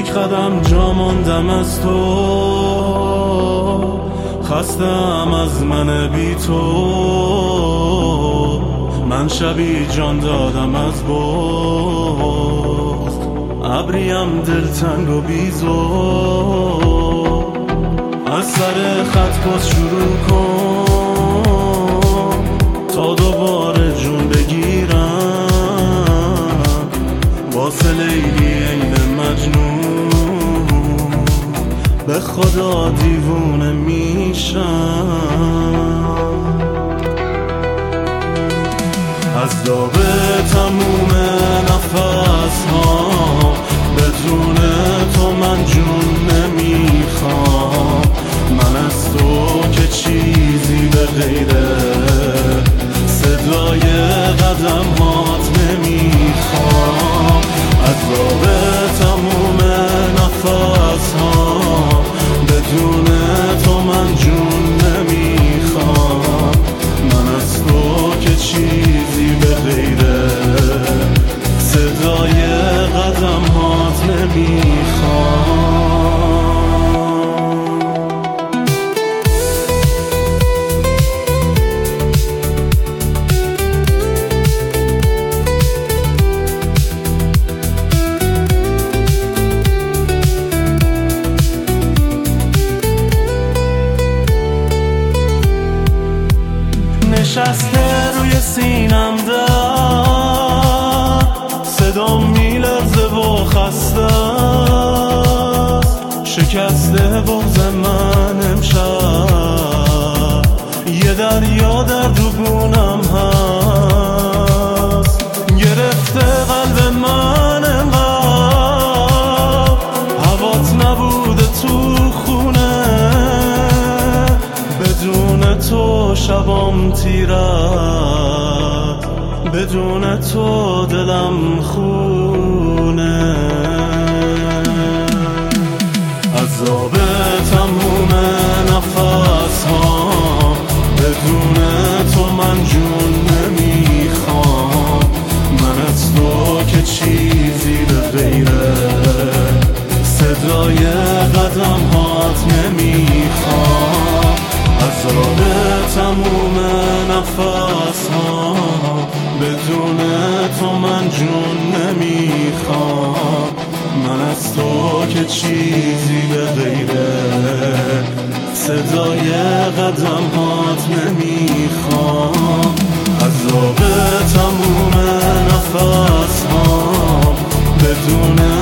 یک قدم جا ماندم از تو، خستم از من بی تو. من شبی جان دادم از بغض، ابریم دلتنگ و بیزور. از سر خط باز شروع کن تا دوباره جون بگیرم. واسه لیلی عین مجنون به خدا دیوونه میشم. از داغ تموم نفس ها بدون تو من جون نمیخوام. من از تو که چیزی به غیره صدای قدم هات نمیخوام. از داغ تموم نفس ها بدون تو من جون نمیخوام. من از تو که چیزی به غیره صدای قدم هات نمیخوام. نشسته روی سینم در صدام میلرزه و خسته است. شکسته بغض من امشب یه دریا در دوگونم هست. گرفته قلب من انقدر هوات نبوده تو خونه. بدون تو شبام تیرد، بدون تو دلم خونه. عذاب تموم نفس ها بدون تو من جون نمیخوام. من از تو که چیزی به غیره صدای قدم هات نمیخوام. عذاب تموم نفس ها بدون تو من جون نمیخوام. من از تو که چیزی به غیره صدای قدم هات نمیخوام. عذاب تموم نفس ها بدون